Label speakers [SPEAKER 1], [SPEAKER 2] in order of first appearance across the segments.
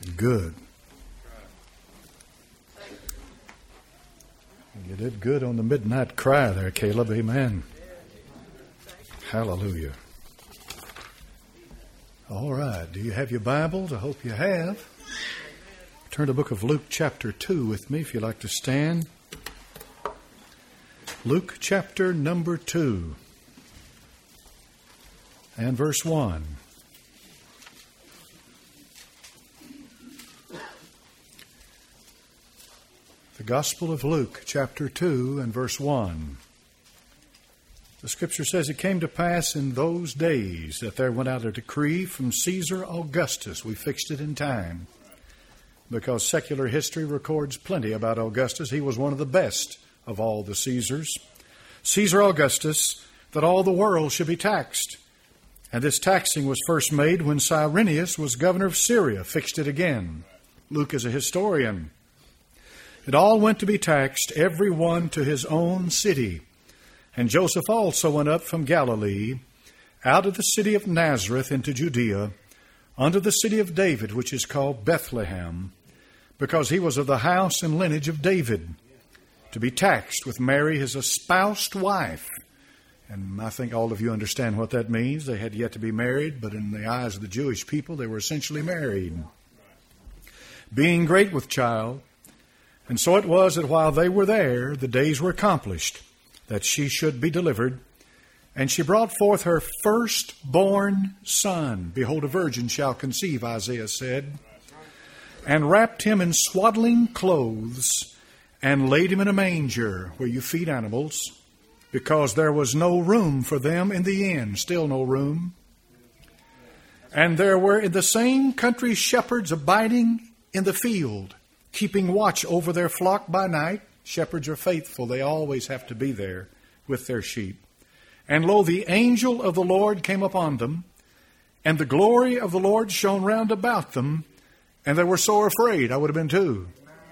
[SPEAKER 1] good. You did good on the midnight cry there, Caleb. Amen. Hallelujah. All right. Do you have your Bibles? I hope you have. Turn to the book of Luke chapter 2 with me if you'd like to stand. Luke chapter number 2 and verse 1. The Gospel of Luke chapter 2 and verse 1. The Scripture says, "It came to pass in those days that there went out a decree from Caesar Augustus." We fixed it in time because secular history records plenty about Augustus. He was one of the best of all the Caesars. Caesar Augustus, that all the world should be taxed. And this taxing was first made when Cyrenius was governor of Syria. Fixed it again. Luke is a historian. It all went to be taxed, every one to his own city. And Joseph also went up from Galilee, out of the city of Nazareth into Judea, unto the city of David, which is called Bethlehem, because he was of the house and lineage of David, to be taxed with Mary, his espoused wife. And I think all of you understand what that means. They had yet to be married, but in the eyes of the Jewish people, they were essentially married. Being great with child. And so it was that while they were there, the days were accomplished, that she should be delivered. And she brought forth her firstborn son. Behold, a virgin shall conceive, Isaiah said. And wrapped him in swaddling clothes, and laid him in a manger, where you feed animals, because there was no room for them in the inn. Still no room. And there were in the same country shepherds abiding in the field, keeping watch over their flock by night. Shepherds are faithful. They always have to be there with their sheep. And lo, the angel of the Lord came upon them, and the glory of the Lord shone round about them, and they were sore afraid. I would have been too.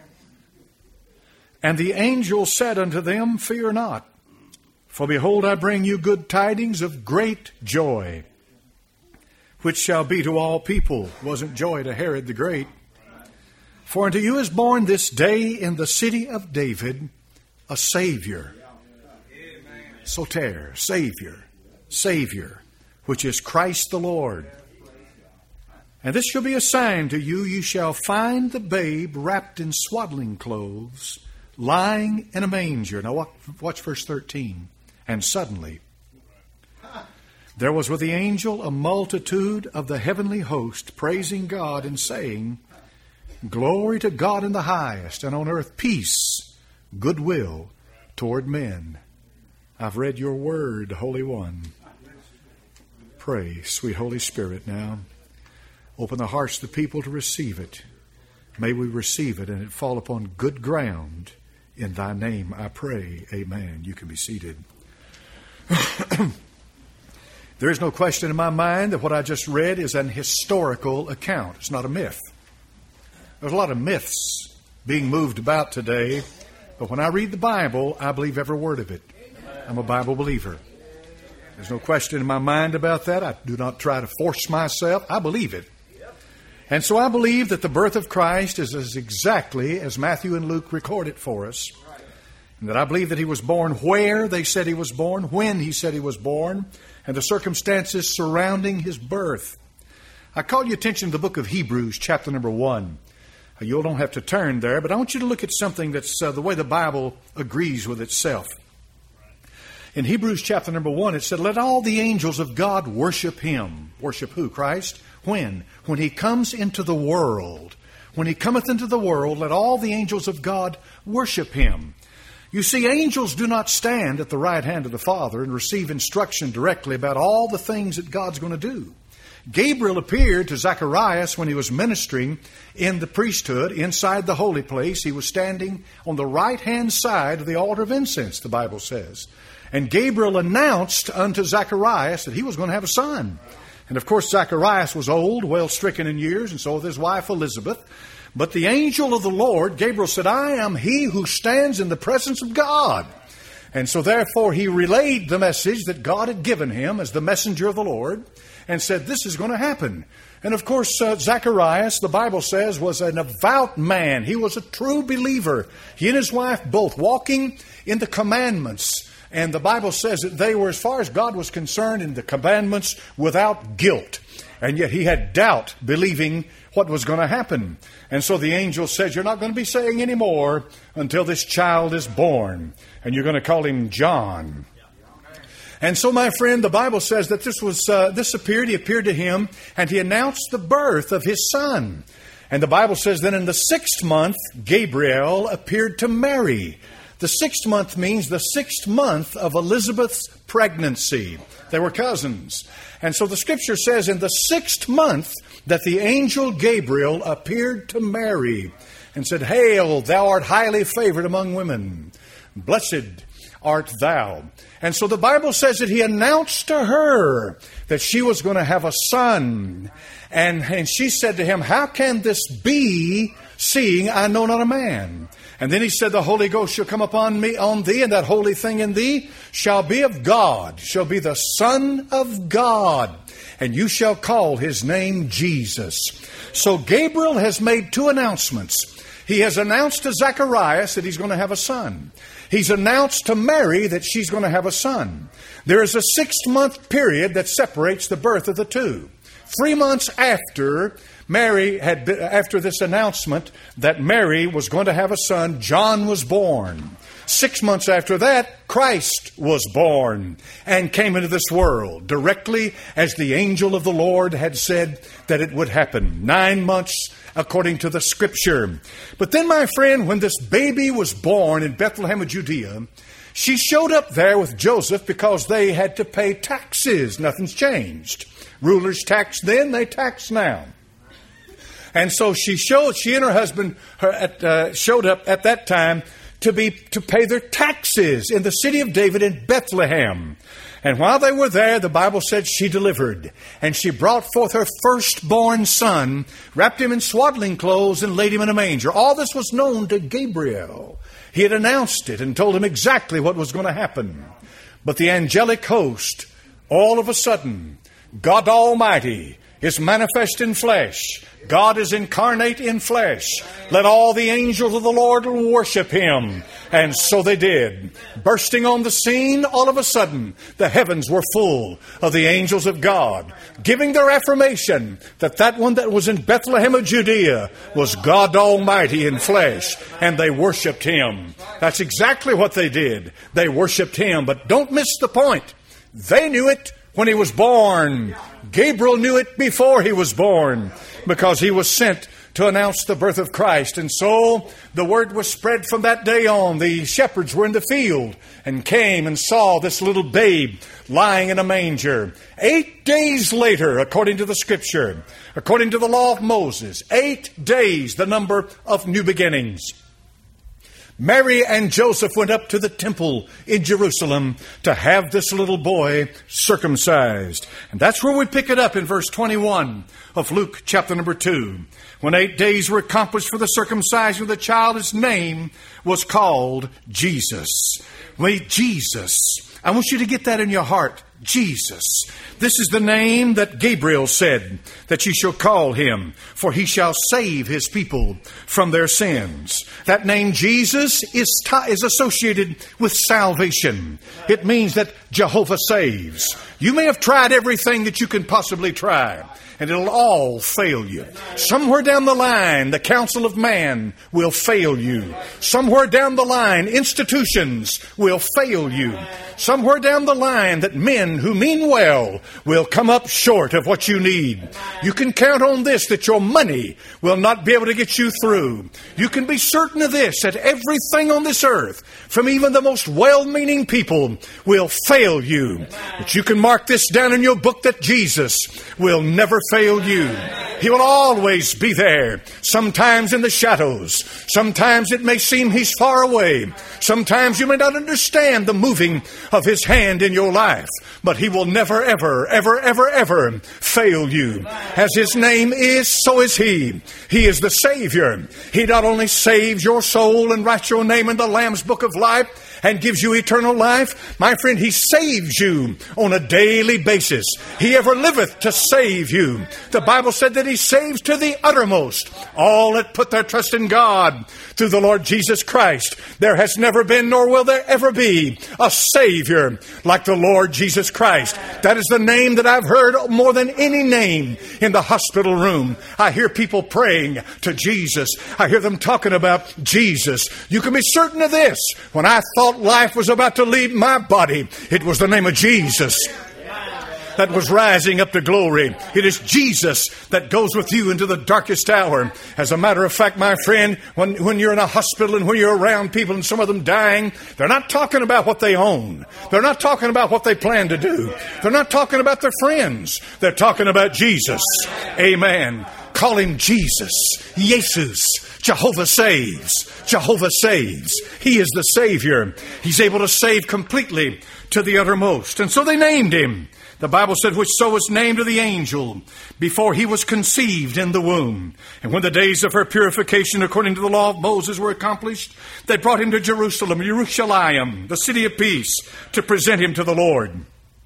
[SPEAKER 1] And the angel said unto them, Fear not, for behold, I bring you good tidings of great joy, which shall be to all people. It wasn't joy to Herod the Great. For unto you is born this day in the city of David a Savior. Soter, Savior, which is Christ the Lord. And this shall be a sign to you, you shall find the babe wrapped in swaddling clothes, lying in a manger. Now watch verse 13. And suddenly there was with the angel a multitude of the heavenly host, praising God and saying, Glory to God in the highest, and on earth peace, goodwill toward men. I've read your word, Holy One. Pray, sweet Holy Spirit, now. Open the hearts of the people to receive it. May we receive it and it fall upon good ground. In thy name I pray. Amen. You can be seated. There is no question in my mind that what I just read is an historical account. It's not a myth. There's a lot of myths being moved about today, but when I read the Bible, I believe every word of it. I'm a Bible believer. There's no question in my mind about that. I do not try to force myself. I believe it. And so I believe that the birth of Christ is as exactly as Matthew and Luke record it for us. And that I believe that he was born where they said he was born, when he said he was born, and the circumstances surrounding his birth. I call your attention to the book of Hebrews, chapter number 1. You don't have to turn there, but I want you to look at something that's the way the Bible agrees with itself. In Hebrews chapter number 1, it said, Let all the angels of God worship him. Worship who? Christ. When? When he comes into the world. When he cometh into the world, let all the angels of God worship him. You see, angels do not stand at the right hand of the Father and receive instruction directly about all the things that God's going to do. Gabriel appeared to Zacharias when he was ministering in the priesthood inside the holy place. He was standing on the right-hand side of the altar of incense, the Bible says. And Gabriel announced unto Zacharias that he was going to have a son. And of course, Zacharias was old, well stricken in years, and so was his wife Elizabeth. But the angel of the Lord, Gabriel, said, I am he who stands in the presence of God. And so therefore he relayed the message that God had given him as the messenger of the Lord and said, this is going to happen. And of course, Zacharias, the Bible says, was an devout man. He was a true believer. He and his wife both walking in the commandments. And the Bible says that they were, as far as God was concerned, in the commandments without guilt. And yet he had doubt believing what was going to happen. And so the angel said, you're not going to be saying any more until this child is born. And you're going to call him John. And so, my friend, the Bible says that he appeared to him, and he announced the birth of his son. And the Bible says then in the 6th month, Gabriel appeared to Mary. The 6th month means the 6th month of Elizabeth's pregnancy. They were cousins. And so the Scripture says in the 6th month that the angel Gabriel appeared to Mary and said, Hail, thou art highly favored among women. Blessed art thou. And so the Bible says that he announced to her that she was going to have a son. And she said to him, how can this be, seeing I know not a man? And then he said, the Holy Ghost shall come upon me, on thee, and that holy thing in thee shall be of God, shall be the Son of God, and you shall call his name Jesus. So Gabriel has made 2 announcements. He has announced to Zacharias that he's going to have a son. He's announced to Mary that she's going to have a son. There is a 6-month period that separates the birth of the two. 3 months after after this announcement that Mary was going to have a son, John was born. 6 months after that, Christ was born and came into this world directly as the angel of the Lord had said that it would happen. 9 months according to the Scripture. But then, my friend, when this baby was born in Bethlehem of Judea, she showed up there with Joseph because they had to pay taxes. Nothing's changed. Rulers taxed then, they tax now. And so she and her husband showed up at that time to pay their taxes in the city of David in Bethlehem. And while they were there, the Bible said she delivered. And she brought forth her firstborn son, wrapped him in swaddling clothes, and laid him in a manger. All this was known to Gabriel. He had announced it and told him exactly what was going to happen. But the angelic host, all of a sudden, God Almighty is manifest in flesh. God is incarnate in flesh. Let all the angels of the Lord worship him. And so they did. Bursting on the scene, all of a sudden, the heavens were full of the angels of God, giving their affirmation that that one that was in Bethlehem of Judea was God Almighty in flesh. And they worshiped him. That's exactly what they did. They worshiped him. But don't miss the point. They knew it when he was born. Gabriel knew it before he was born, because he was sent to announce the birth of Christ. And so the word was spread from that day on. The shepherds were in the field and came and saw this little babe lying in a manger. 8 days later, according to the Scripture, according to the law of Moses, 8 days, the number of new beginnings, Mary and Joseph went up to the temple in Jerusalem to have this little boy circumcised. And that's where we pick it up in verse 21 of Luke chapter number 2. When 8 days were accomplished for the circumcision of the child, his name was called Jesus. Wait, Jesus. I want you to get that in your heart. Jesus. This is the name that Gabriel said that you shall call him, for he shall save his people from their sins. That name Jesus is associated with salvation. It means that Jehovah saves. You may have tried everything that you can possibly try, and it'll all fail you. Somewhere down the line, the counsel of man will fail you. Somewhere down the line, institutions will fail you. Somewhere down the line, that men who mean well will come up short of what you need. You can count on this, that your money will not be able to get you through. You can be certain of this, that everything on this earth, from even the most well-meaning people, will fail you. But you can mark this down in your book, that Jesus will never fail you. He will always be there. Sometimes in the shadows. Sometimes it may seem he's far away. Sometimes you may not understand the moving of his hand in your life. But he will never, ever, ever, ever, ever fail you. As his name is, so is he. He is the Savior. He not only saves your soul and writes your name in the Lamb's book of life, and gives you eternal life, my friend, He saves you on a daily basis. He ever liveth to save you. The Bible said that He saves to the uttermost all that put their trust in God through the Lord Jesus Christ. There has never been, nor will there ever be, a Savior like the Lord Jesus Christ. That is the name that I've heard more than any name in the hospital room. I hear people praying to Jesus. I hear them talking about Jesus. You can be certain of this. When I thought life was about to leave my body, it was the name of Jesus that was rising up to glory. It is Jesus that goes with you into the darkest hour. As a matter of fact, my friend, when you're in a hospital and when you're around people and some of them dying, they're not talking about what they own. They're not talking about what they plan to do. They're not talking about their friends. They're talking about Jesus. Amen. Call Him Jesus. Jesus. Jehovah saves. Jehovah saves. He is the Savior. He's able to save completely to the uttermost. And so they named Him. The Bible said, which so was named of the angel before he was conceived in the womb. And when the days of her purification according to the law of Moses were accomplished, they brought him to Jerusalem, the city of peace, to present him to the Lord.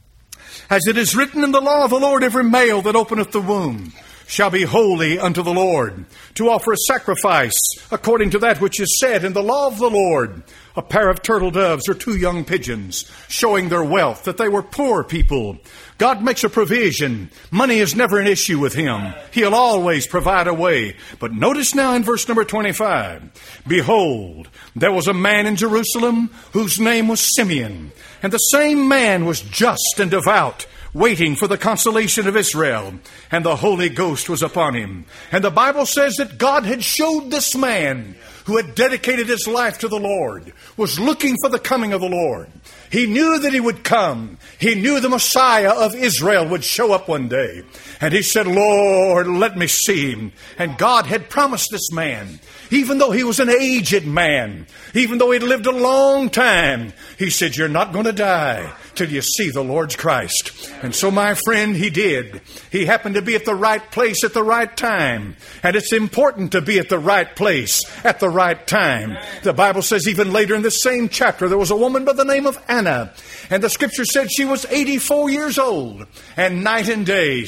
[SPEAKER 1] As it is written in the law of the Lord, every male that openeth the womb shall be holy unto the Lord, to offer a sacrifice according to that which is said in the law of the Lord, a pair of turtle doves or 2 young pigeons, showing their wealth, that they were poor people. God makes a provision. Money is never an issue with Him. He'll always provide a way. But notice now in verse number 25, behold, there was a man in Jerusalem whose name was Simeon, and the same man was just and devout, waiting for the consolation of Israel, and the Holy Ghost was upon him. And the Bible says that God had showed this man who had dedicated his life to the Lord, was looking for the coming of the Lord. He knew that He would come. He knew the Messiah of Israel would show up one day. And he said, Lord, let me see Him. And God had promised this man, even though he was an aged man, even though he'd lived a long time, He said, you're not going to die till you see the Lord's Christ. And so, my friend, he did. He happened to be at the right place at the right time. And it's important to be at the right place at the right time. The Bible says even later in the same chapter, there was a woman by the name of Anna. And the Scripture said she was 84 years old. And night and day,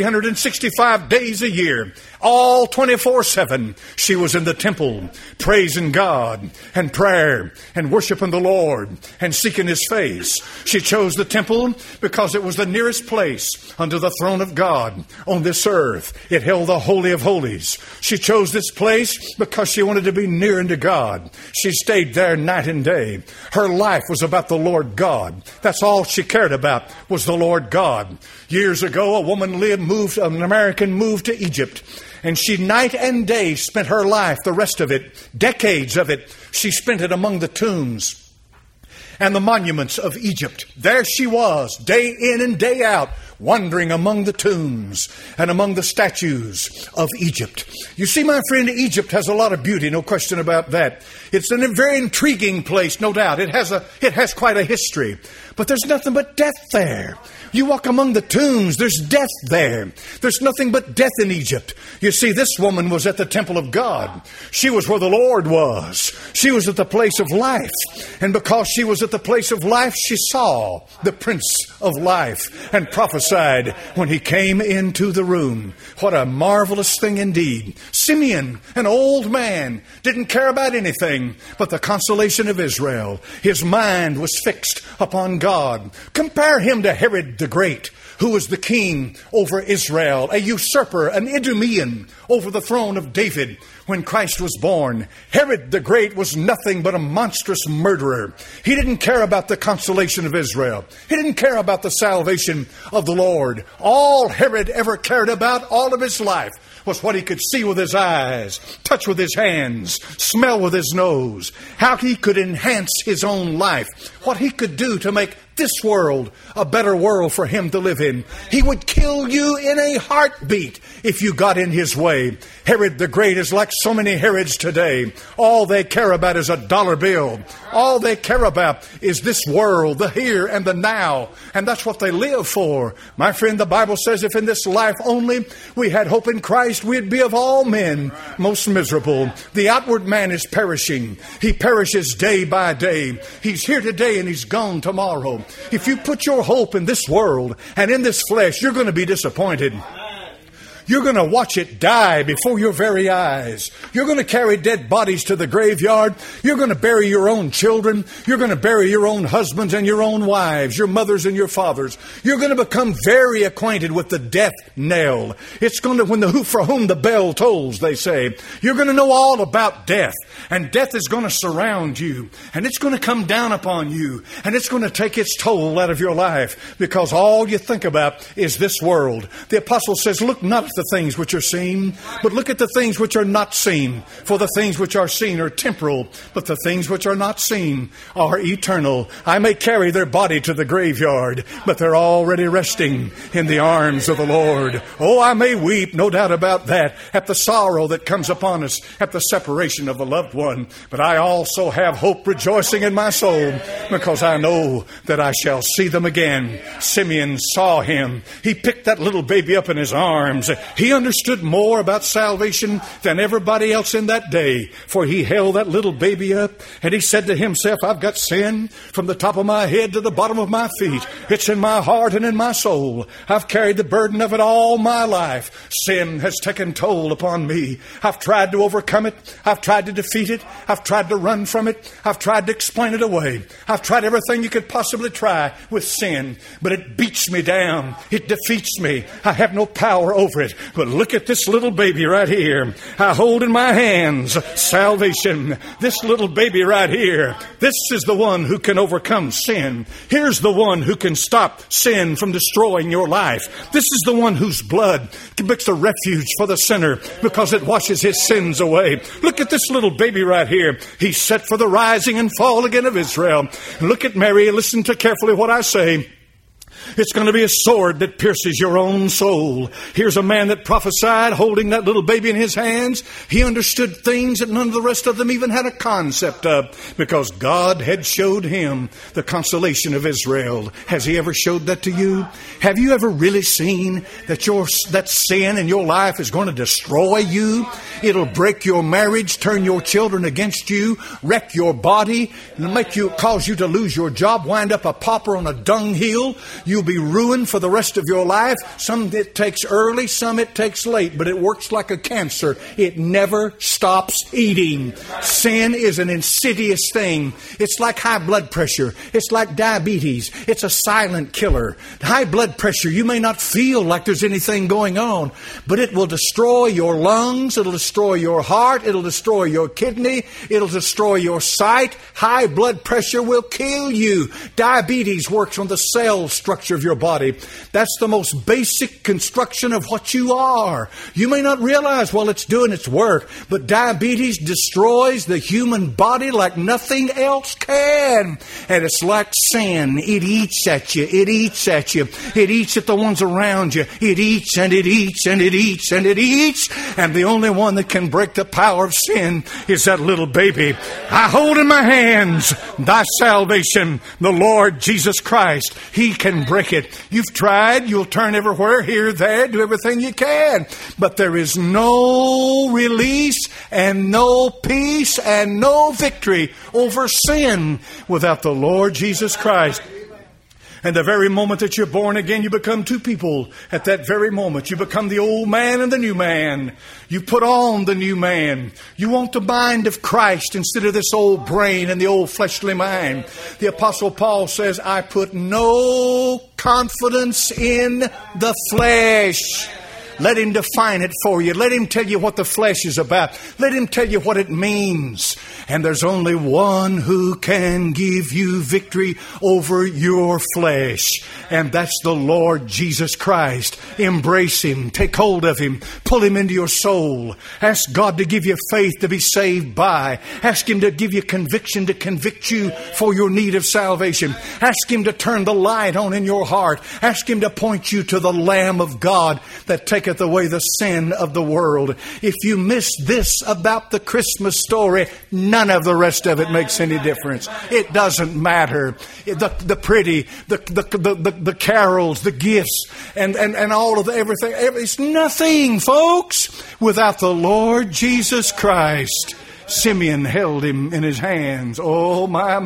[SPEAKER 1] 365 days a year, all 24/7, she was in the temple, praising God and prayer and worshiping the Lord and seeking His face. She chose the temple because it was the nearest place unto the throne of God on this earth. It held the Holy of Holies. She chose this place because she wanted to be near unto God. She stayed there night and day. Her life was about the Lord God. That's all she cared about, was the Lord God. Years ago, a woman an American moved to Egypt. And she night and day spent her life, the rest of it, decades of it, she spent it among the tombs and the monuments of Egypt. There she was, day in and day out, wandering among the tombs and among the statues of Egypt. You see, my friend, Egypt has a lot of beauty, no question about that. It's a very intriguing place, no doubt. It has quite a history. But there's nothing but death there. You walk among the tombs, there's death there. There's nothing but death in Egypt. You see, this woman was at the temple of God. She was where the Lord was. She was at the place of life. And because she was at the place of life, she saw the Prince of Life and prophesied when He came into the room. What a marvelous thing indeed. Simeon, an old man, didn't care about anything but the consolation of Israel. His mind was fixed upon God. Compare him to Herod the Great, who was the king over Israel, a usurper, an Idumean over the throne of David when Christ was born. Herod the Great was nothing but a monstrous murderer. He didn't care about the consolation of Israel. He didn't care about the salvation of the Lord. All Herod ever cared about all of his life was what he could see with his eyes, touch with his hands, smell with his nose, how he could enhance his own life, what he could do to make this world a better world for him to live in. He would kill you in a heartbeat if you got in his way. Herod the Great is like so many Herods today. All they care about is a dollar bill. All they care about is this world, the here and the now. And that's what they live for. My friend, the Bible says if in this life only we had hope in Christ, we'd be of all men most miserable. The outward man is perishing. He perishes day by day. He's here today and he's gone tomorrow. If you put your hope in this world and in this flesh, you're going to be disappointed. You're going to watch it die before your very eyes. You're going to carry dead bodies to the graveyard. You're going to bury your own children. You're going to bury your own husbands and your own wives, your mothers and your fathers. You're going to become very acquainted with the death knell. It's going to, for whom the bell tolls, they say. You're going to know all about death. And death is going to surround you. And it's going to come down upon you. And it's going to take its toll out of your life. Because all you think about is this world. The apostle says, look not at the things which are seen, but look at the things which are not seen. For the things which are seen are temporal, but the things which are not seen are eternal. I may carry their body to the graveyard, but they're already resting in the arms of the Lord. Oh, I may weep, no doubt about that, at the sorrow that comes upon us at the separation of a loved one. But I also have hope rejoicing in my soul, because I know that I shall see them again. Simeon saw him. He picked that little baby up in his arms. He understood more about salvation than everybody else in that day, for he held that little baby up and he said to himself, I've got sin from the top of my head to the bottom of my feet. It's in my heart and in my soul. I've carried the burden of it all my life. Sin has taken toll upon me. I've tried to overcome it. I've tried to defeat it. I've tried to run from it. I've tried to explain it away. I've tried everything you could possibly try with sin, but it beats me down. It defeats me. I have no power over it. But look at this little baby right here. I hold in my hands salvation. This little baby right here. This is the one who can overcome sin. Here's the one who can stop sin from destroying your life. This is the one whose blood makes a refuge for the sinner because it washes his sins away. Look at this little baby right here. He's set for the rising and fall again of Israel. Look at Mary. Listen to carefully what I say. It's going to be a sword that pierces your own soul. Here's a man that prophesied holding that little baby in his hands. He understood things that none of the rest of them even had a concept of, because God had showed him the consolation of Israel. Has he ever showed that to you? Have you ever really seen that sin in your life is going to destroy you? It'll break your marriage, turn your children against you, wreck your body, and cause you to lose your job, wind up a pauper on a dunghill. You'll be ruined for the rest of your life. Some it takes early, some it takes late, but it works like a cancer. It never stops eating. Sin is an insidious thing. It's like high blood pressure. It's like diabetes. It's a silent killer. High blood pressure, you may not feel like there's anything going on, but it will destroy your lungs. It'll destroy your heart. It'll destroy your kidney. It'll destroy your sight. High blood pressure will kill you. Diabetes works on the cell structure of your body. That's the most basic construction of what you are. You may not realize while it's doing its work, but diabetes destroys the human body like nothing else can. And it's like sin. It eats at you. It eats at you. It eats at the ones around you. It eats and it eats and it eats and it eats. And the only one that can break the power of sin is that little baby. I hold in my hands thy salvation, the Lord Jesus Christ. He can break it. You've tried. You'll turn everywhere, here, there, do everything you can. But there is no release and no peace and no victory over sin without the Lord Jesus Christ. And the very moment that you're born again, you become two people. At that very moment, you become the old man and the new man. You put on the new man. You want the mind of Christ instead of this old brain and the old fleshly mind. The Apostle Paul says, I put no confidence in the flesh. Let Him define it for you. Let Him tell you what the flesh is about. Let Him tell you what it means. And there's only one who can give you victory over your flesh. And that's the Lord Jesus Christ. Embrace Him. Take hold of Him. Pull Him into your soul. Ask God to give you faith to be saved by. Ask Him to give you conviction to convict you for your need of salvation. Ask Him to turn the light on in your heart. Ask Him to point you to the Lamb of God that taketh away the sin of the world. If you miss this about the Christmas story, none of the rest of it makes any difference. It doesn't matter. The pretty, the carols, the gifts, and all of everything. It's nothing, folks, without the Lord Jesus Christ. Simeon held Him in his hands. Oh,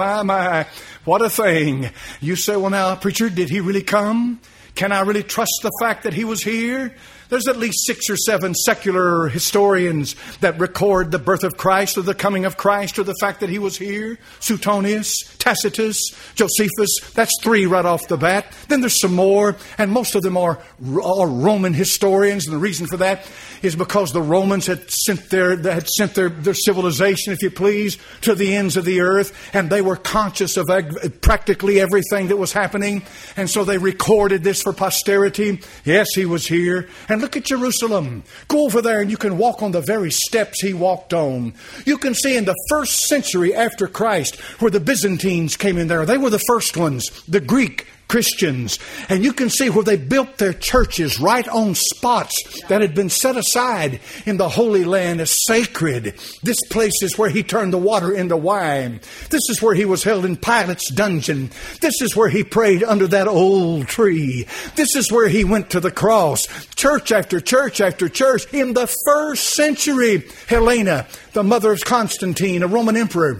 [SPEAKER 1] my. What a thing. You say, well, now, preacher, did He really come? Can I really trust the fact that He was here? There's at least 6 or 7 secular historians that record the birth of Christ or the coming of Christ or the fact that He was here. Suetonius, Tacitus, Josephus. That's 3 right off the bat. Then there's some more, and most of them are Roman historians. And the reason for that is because the Romans had sent their civilization, if you please, to the ends of the earth, and they were conscious of practically everything that was happening. And so they recorded this for posterity. Yes, He was here. And look at Jerusalem. Go over there and you can walk on the very steps He walked on. You can see in the 1st century after Christ where the Byzantines came in there. They were the first ones, the Greek Christians. And you can see where they built their churches right on spots that had been set aside in the Holy Land as sacred. This place is where He turned the water into wine. This is where He was held in Pilate's dungeon. This is where He prayed under that old tree. This is where He went to the cross. Church after church after church. In the 1st century, Helena, the mother of Constantine, a Roman emperor,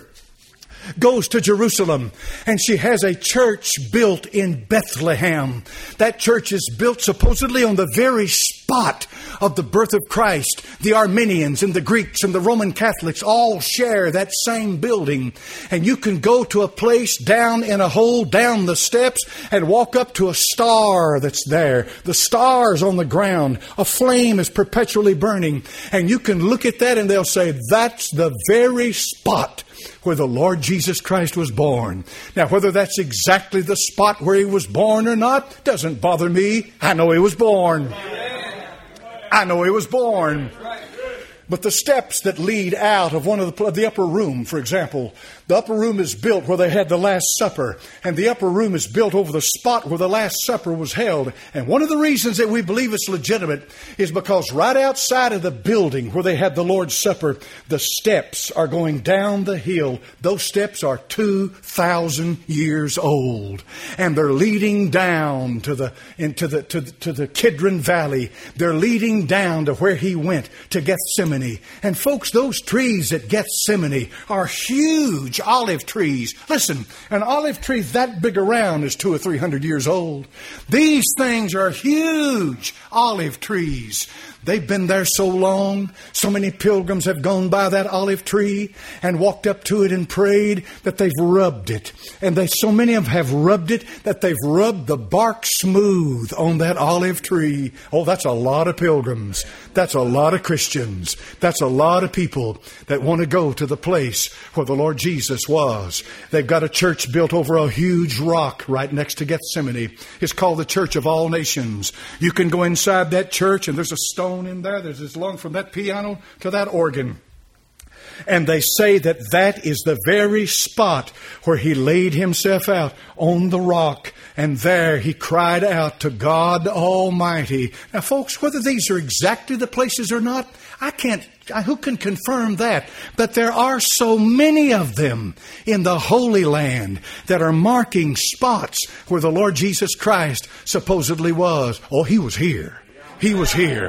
[SPEAKER 1] goes to Jerusalem, and she has a church built in Bethlehem. That church is built supposedly on the very spot of the birth of Christ. The Armenians and the Greeks and the Roman Catholics all share that same building. And you can go to a place down in a hole, down the steps, and walk up to a star that's there. The star's on the ground. A flame is perpetually burning. And you can look at that and they'll say, that's the very spot where the Lord Jesus Christ was born. Now, whether that's exactly the spot where He was born or not, doesn't bother me. I know He was born. I know He was born. But the steps that lead out of one of the upper room, for example, the upper room is built where they had the Last Supper. And the upper room is built over the spot where the Last Supper was held. And one of the reasons that we believe it's legitimate is because right outside of the building where they had the Lord's Supper, the steps are going down the hill. Those steps are 2,000 years old. And they're leading down to the Kidron Valley. They're leading down to where He went, to Gethsemane. And folks, those trees at Gethsemane are huge olive trees. Listen, an olive tree that big around is 200 or 300 years old. These things are huge olive trees. They've been there so long. So many pilgrims have gone by that olive tree and walked up to it and prayed that they've rubbed it. And so many of them have rubbed it that they've rubbed the bark smooth on that olive tree. Oh, that's a lot of pilgrims. That's a lot of Christians. That's a lot of people that want to go to the place where the Lord Jesus was. They've got a church built over a huge rock right next to Gethsemane. It's called the Church of All Nations. You can go inside that church and there's a stone in there. There's as long from that piano to that organ. And they say that that is the very spot where He laid Himself out on the rock. And there He cried out to God Almighty. Now, folks, whether these are exactly the places or not, who can confirm that? But there are so many of them in the Holy Land that are marking spots where the Lord Jesus Christ supposedly was. Oh, He was here. He was here.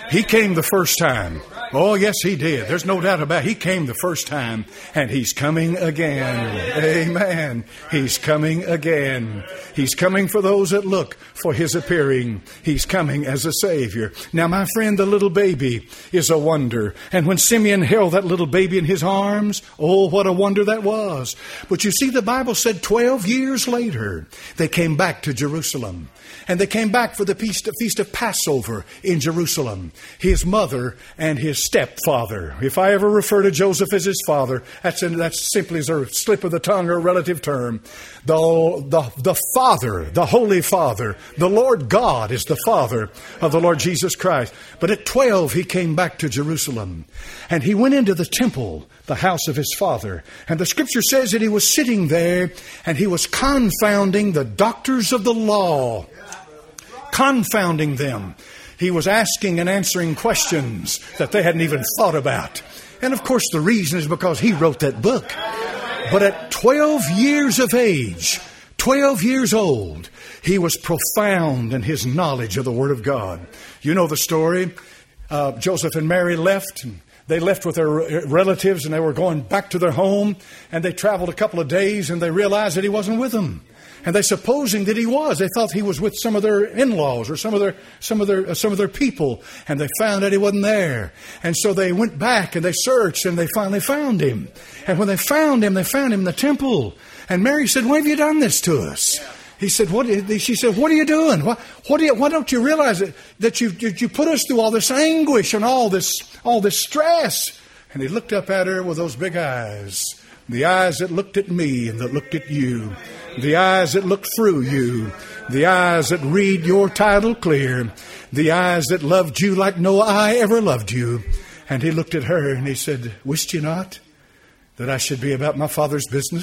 [SPEAKER 1] He came the first time. Oh, yes, He did. There's no doubt about it. He came the first time, and He's coming again. Amen. He's coming again. He's coming for those that look for His appearing. He's coming as a Savior. Now, my friend, the little baby is a wonder. And when Simeon held that little baby in his arms, oh, what a wonder that was. But you see, the Bible said 12 years later, they came back to Jerusalem. And they came back for the feast of Passover in Jerusalem. His mother and his stepfather. If I ever refer to Joseph as his father, that's simply as a slip of the tongue or a relative term. The Father, the Holy Father, the Lord God is the Father of the Lord Jesus Christ. But at 12, he came back to Jerusalem. And he went into the temple, the house of his father. And the Scripture says that he was sitting there and he was confounding the doctors of the law. Confounding them. He was asking and answering questions that they hadn't even thought about. And of course the reason is because he wrote that book. But at 12 years of age, 12 years old, he was profound in his knowledge of the Word of God. You know the story. Joseph and Mary left. They left with their relatives and they were going back to their home. And they traveled a couple of days and they realized that he wasn't with them. And they supposing that he was. They thought he was with some of their in-laws or some of their people. And they found that he wasn't there. And so they went back and they searched and they finally found him. And when they found him in the temple. And Mary said, "Why have you done this to us?" He said, She said, "What are you doing? Why don't you realize that you put us through all this anguish and all this stress?" And he looked up at her with those big eyes. The eyes that looked at me and that looked at you. The eyes that look through you. The eyes that read your title clear. The eyes that loved you like no eye ever loved you. And he looked at her and he said, "Wished you not that I should be about my Father's business?"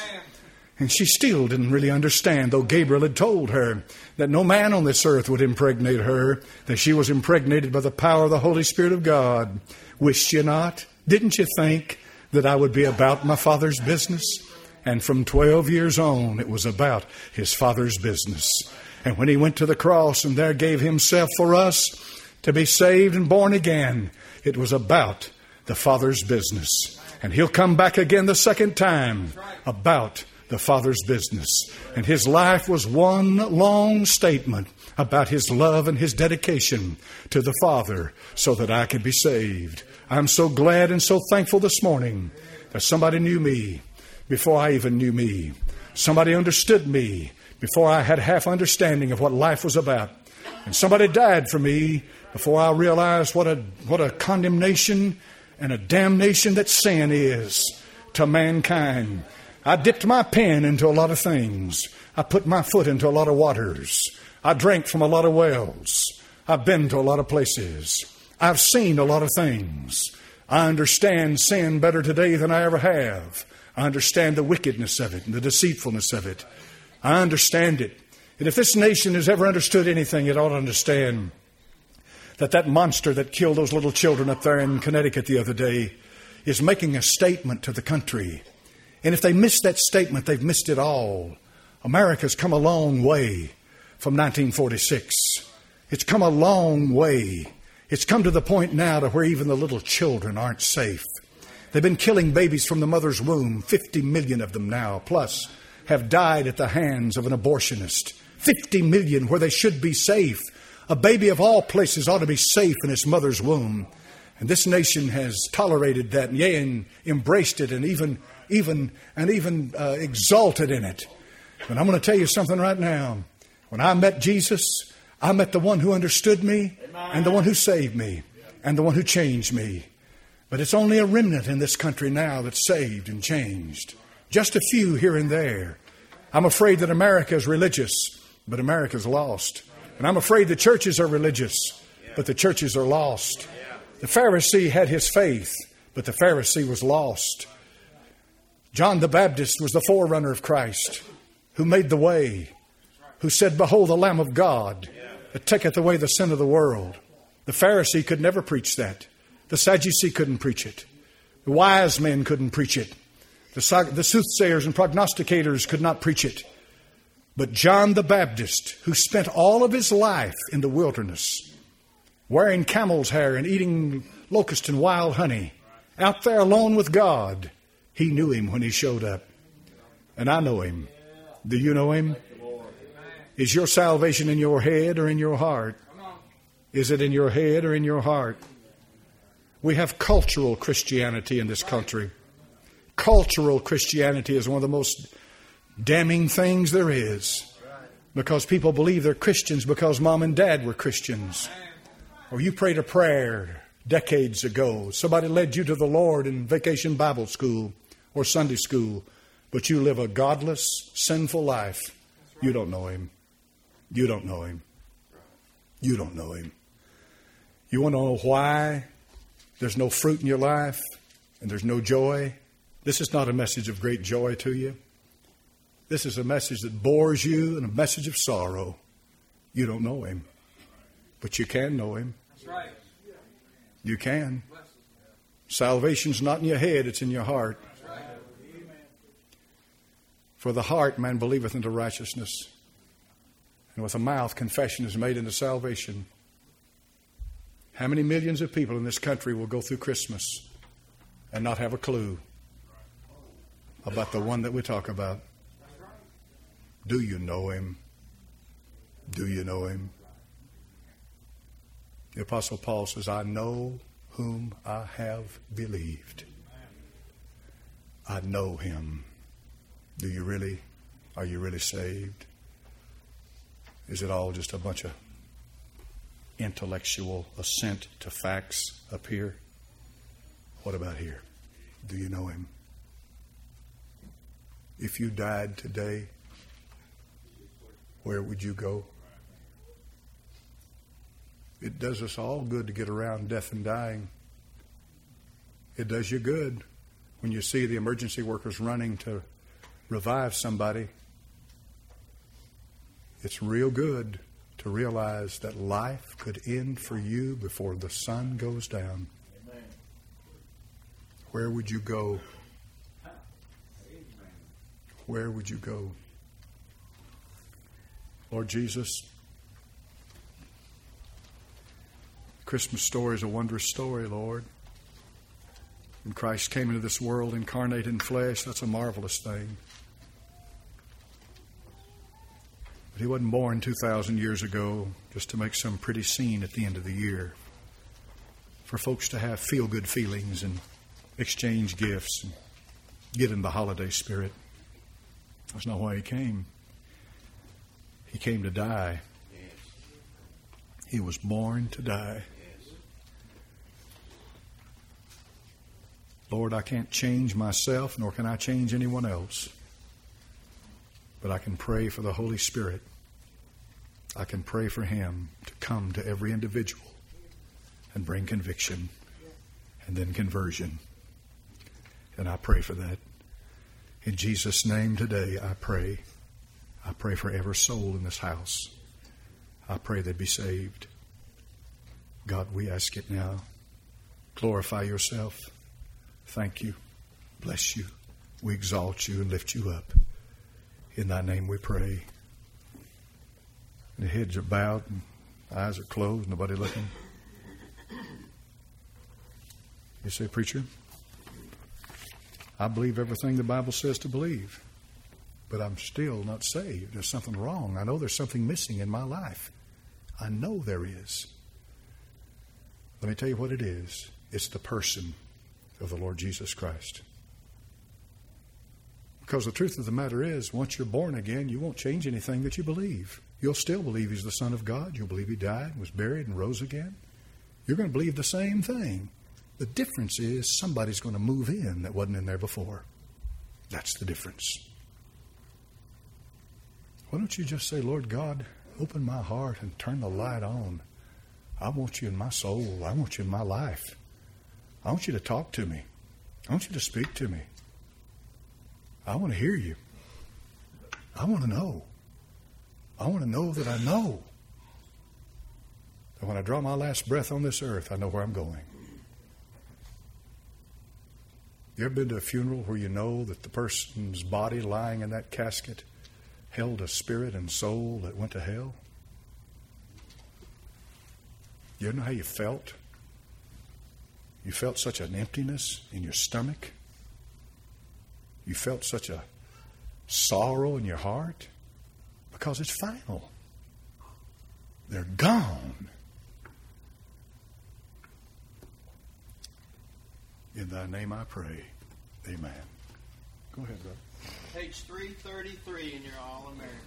[SPEAKER 1] And she still didn't really understand, though Gabriel had told her that no man on this earth would impregnate her, that she was impregnated by the power of the Holy Spirit of God. "Wished you not? Didn't you think that I would be about my Father's business?" And from 12 years on, it was about his Father's business. And when he went to the cross and there gave himself for us to be saved and born again, it was about the Father's business. And he'll come back again the second time about the Father's business. And his life was one long statement about his love and his dedication to the Father so that I could be saved. I'm so glad and so thankful this morning that somebody knew me before I even knew me. Somebody understood me before I had half understanding of what life was about. And somebody died for me before I realized what a condemnation and a damnation that sin is to mankind. I dipped my pen into a lot of things. I put my foot into a lot of waters. I drank from a lot of wells. I've been to a lot of places. I've seen a lot of things. I understand sin better today than I ever have. I understand the wickedness of it and the deceitfulness of it. I understand it. And if this nation has ever understood anything, it ought to understand that monster that killed those little children up there in Connecticut the other day is making a statement to the country. And if they miss that statement, they've missed it all. America's come a long way from 1946. It's come a long way. It's come to the point now to where even the little children aren't safe. They've been killing babies from the mother's womb. 50 million of them now, plus, have died at the hands of an abortionist. 50 million where they should be safe. A baby of all places ought to be safe in its mother's womb. And this nation has tolerated that, yea, and embraced it, and even exalted in it. But I'm going to tell you something right now. When I met Jesus, I met the one who understood me, and the one who saved me, and the one who changed me. But it's only a remnant in this country now that's saved and changed. Just a few here and there. I'm afraid that America is religious, but America's lost. And I'm afraid the churches are religious, but the churches are lost. The Pharisee had his faith, but the Pharisee was lost. John the Baptist was the forerunner of Christ, who made the way, who said, "Behold the Lamb of God that taketh away the sin of the world." The Pharisee could never preach that. The Sadducee couldn't preach it. The wise men couldn't preach it. The soothsayers and prognosticators could not preach it. But John the Baptist, who spent all of his life in the wilderness, wearing camel's hair and eating locust and wild honey, out there alone with God. He knew him when he showed up. And I know him. Do you know him? Is your salvation in your head or in your heart? Is it in your head or in your heart? We have cultural Christianity in this country. Cultural Christianity is one of the most damning things there is. Because people believe they're Christians because mom and dad were Christians. Or you prayed a prayer decades ago. Somebody led you to the Lord in vacation Bible school or Sunday school. But you live a godless, sinful life. You don't know him. You don't know him. You don't know him. You want to know why there's no fruit in your life and there's no joy? This is not a message of great joy to you. This is a message that bores you and a message of sorrow. You don't know him. But you can know him.
[SPEAKER 2] That's right.
[SPEAKER 1] You can. Salvation's not in your head, it's in your heart.
[SPEAKER 2] That's right.
[SPEAKER 1] For the heart man believeth unto righteousness, and with the mouth confession is made unto salvation. How many millions of people in this country will go through Christmas and not have a clue about the one that we talk about? Do you know him? Do you know him? The Apostle Paul says, I know whom I have believed. I know him. Do you really? Are you really saved? Is it all just a bunch of intellectual assent to facts up here? What about here? Do you know him? If you died today, where would you go? It does us all good to get around death and dying. It does you good when you see the emergency workers running to revive somebody. It's real good to realize that life could end for you before the sun goes down. Amen. Where would you go? Where would you go? Lord Jesus, the Christmas story is a wondrous story, Lord. When Christ came into this world incarnate in flesh, that's a marvelous thing. But he wasn't born 2,000 years ago just to make some pretty scene at the end of the year, for folks to have feel-good feelings and exchange gifts and get in the holiday spirit. That's not why he came. He came to die. He was born to die. Lord, I can't change myself, nor can I change anyone else. But I can pray for the Holy Spirit. I can pray for him to come to every individual and bring conviction and then conversion. And I pray for that. In Jesus' name today, I pray. I pray for every soul in this house. I pray they be saved. God, we ask it now. Glorify yourself. Thank you. Bless you. We exalt you and lift you up. In thy name we pray. The heads are bowed and eyes are closed. Nobody looking. You say, preacher, I believe everything the Bible says to believe. But I'm still not saved. There's something wrong. I know there's something missing in my life. I know there is. Let me tell you what it is. It's the person of the Lord Jesus Christ. Because the truth of the matter is, once you're born again, you won't change anything that you believe. You'll still believe he's the Son of God. You'll believe he died, was buried, and rose again. You're going to believe the same thing. The difference is somebody's going to move in that wasn't in there before. That's the difference. Why don't you just say, Lord God, open my heart and turn the light on. I want you in my soul. I want you in my life. I want you to talk to me. I want you to speak to me. I want to hear you. I want to know. I want to know that I know. That when I draw my last breath on this earth, I know where I'm going. You ever been to a funeral where you know that the person's body lying in that casket held a spirit and soul that went to hell? You know how you felt? You felt such an emptiness in your stomach. You felt such a sorrow in your heart because it's final. They're gone. In thy name I pray. Amen. Go ahead, brother.
[SPEAKER 2] Page 333 in your All-American.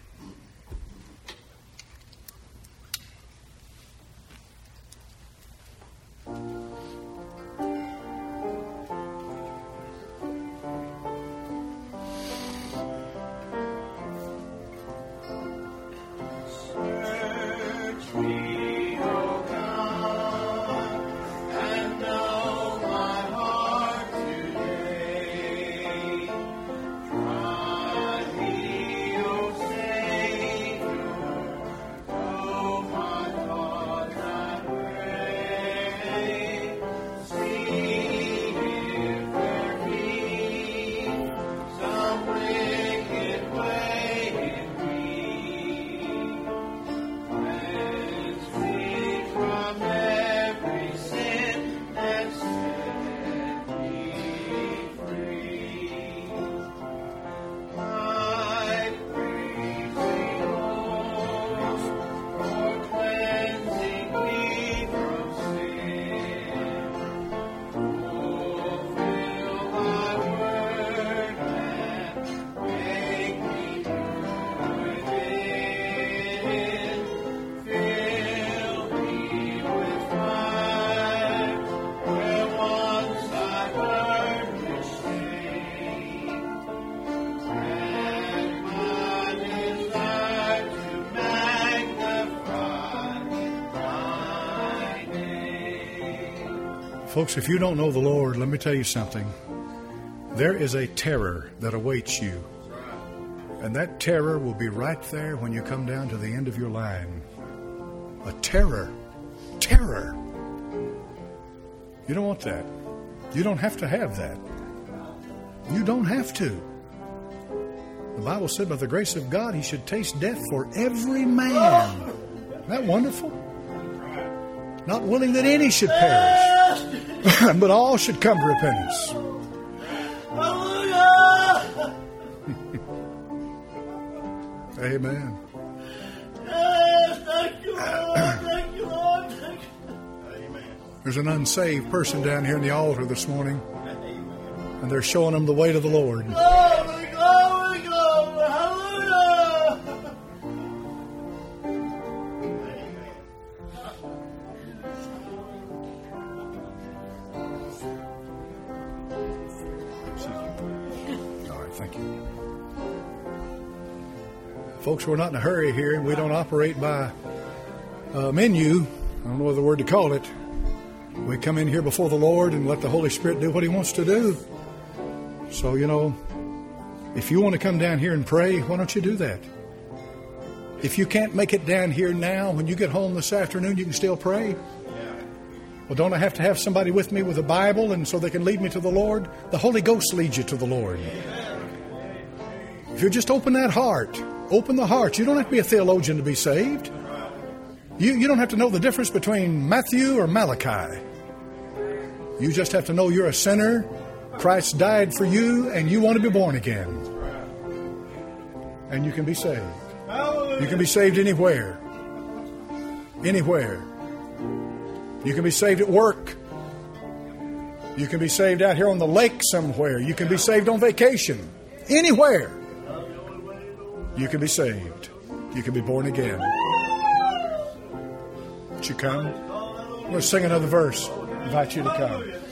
[SPEAKER 1] Folks, if you don't know the Lord, let me tell you something. There is a terror that awaits you. And that terror will be right there when you come down to the end of your line. A terror. Terror. You don't want that. You don't have to have that. You don't have to. The Bible said by the grace of God, He should taste death for every man. Isn't that wonderful? Not willing that any should perish, but all should come to repentance. Amen.
[SPEAKER 3] Thank you, Lord. Thank you, Lord. Thank you. Amen.
[SPEAKER 1] There's an unsaved person down here in the altar this morning, and they're showing them the way to the Lord.
[SPEAKER 3] Glory, glory, glory. Hallelujah.
[SPEAKER 1] All right, thank you. Folks, we're not in a hurry here, and we don't operate by menu. I don't know what the word to call it. We come in here before the Lord and let the Holy Spirit do what He wants to do. So, if you want to come down here and pray, why don't you do that? If you can't make it down here now, when you get home this afternoon, you can still pray. Well, don't I have to have somebody with me with a Bible and so they can lead me to the Lord? The Holy Ghost leads you to the Lord. If you just open that heart, open the heart. You don't have to be a theologian to be saved. You don't have to know the difference between Matthew or Malachi. You just have to know you're a sinner. Christ died for you and you want to be born again. And you can be saved. You can be saved anywhere. Anywhere. You can be saved at work. You can be saved out here on the lake somewhere. You can be saved on vacation. Anywhere. You can be saved. You can be born again. Would you come? I'm going to sing another verse. I invite you to come.